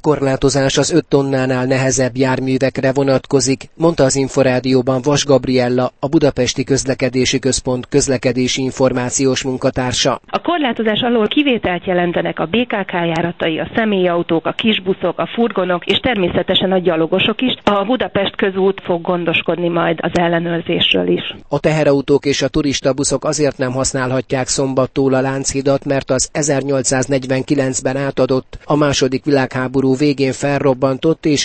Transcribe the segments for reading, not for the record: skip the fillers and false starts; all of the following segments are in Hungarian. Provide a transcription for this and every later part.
A korlátozás az 5 tonnánál nehezebb járművekre vonatkozik, mondta az Inforádióban Vas Gabriella, a Budapesti Közlekedési Központ közlekedési információs munkatársa. A korlátozás alól kivételt jelentenek a BKK járatai, a személyautók, a kisbuszok, a furgonok és természetesen a gyalogosok is. A Budapest közút fog gondoskodni majd az ellenőrzésről is. A teherautók és a turistabuszok azért nem használhatják szombattól a Lánchidat, mert az 1849-ben átadott, a második világháború végén felrobbantott és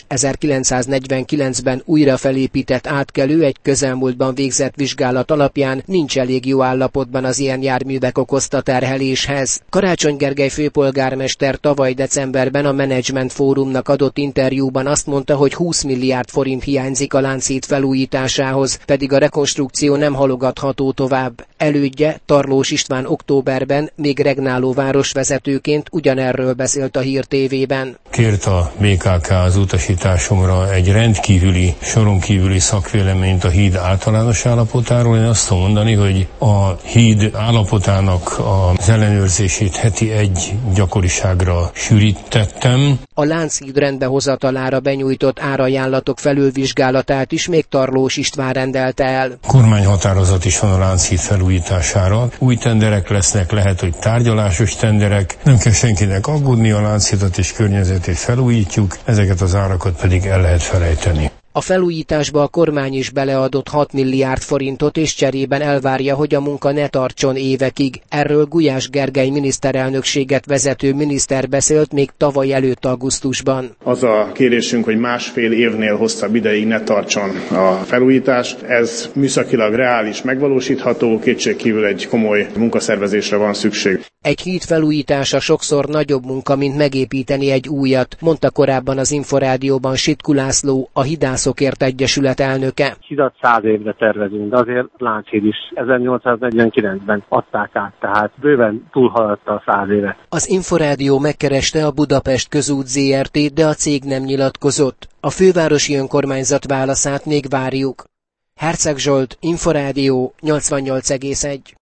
1949-ben újra felépített átkelő egy közelmúltban végzett vizsgálat alapján nincs elég jó állapotban az ilyen járművek okozta terheléshez. Karácsony Gergely főpolgármester tavaly decemberben a Management Fórumnak adott interjúban azt mondta, hogy 20 milliárd forint hiányzik a Lánchíd felújításához, pedig a rekonstrukció nem halogatható tovább. Elődje, Tarlós István októberben még regnáló városvezetőként ugyanerről beszélt a Hír TV-ben. Kért a BKK az utasításomra egy rendkívüli, soron kívüli szakvéleményt a híd általános állapotáról. Én azt tudom mondani, hogy a híd állapotának az ellenőrzését heti egy gyakoriságra sűrítettem. A Lánchíd rendbehozatalára benyújtott árajánlatok felülvizsgálatát is még Tarlós István rendelte el. Kormányhatározat is van a Lánchíd felújítására. Új tenderek lesznek, lehet, hogy tárgyalásos tenderek. Nem kell senkinek aggódni, a Lánchidat és környezetét felújítjuk, ezeket az árakat pedig el lehet felejteni. A felújításba a kormány is beleadott 6 milliárd forintot, és cserében elvárja, hogy a munka ne tartson évekig. Erről Gulyás Gergely miniszterelnökséget vezető miniszter beszélt még tavaly előtt augusztusban. Az a kérésünk, hogy 1,5 évnél hosszabb ideig ne tartson a felújítás. Ez műszakilag reális, megvalósítható, kétségkívül egy komoly munkaszervezésre van szükség. Egy híd felújítása sokszor nagyobb munka, mint megépíteni egy újat, mondta korábban az Inforádióban Sitku László, a Hidászokért Egyesület elnöke. Hidat 100 évre tervezünk, de azért Lánchíd is 1849-ben adták át, tehát bőven túlhaladta a 100 évet. Az Inforádió megkereste a Budapest Közút Zrt., de a cég nem nyilatkozott. A fővárosi önkormányzat válaszát még várjuk. Herceg Zsolt, Inforádió 88,1.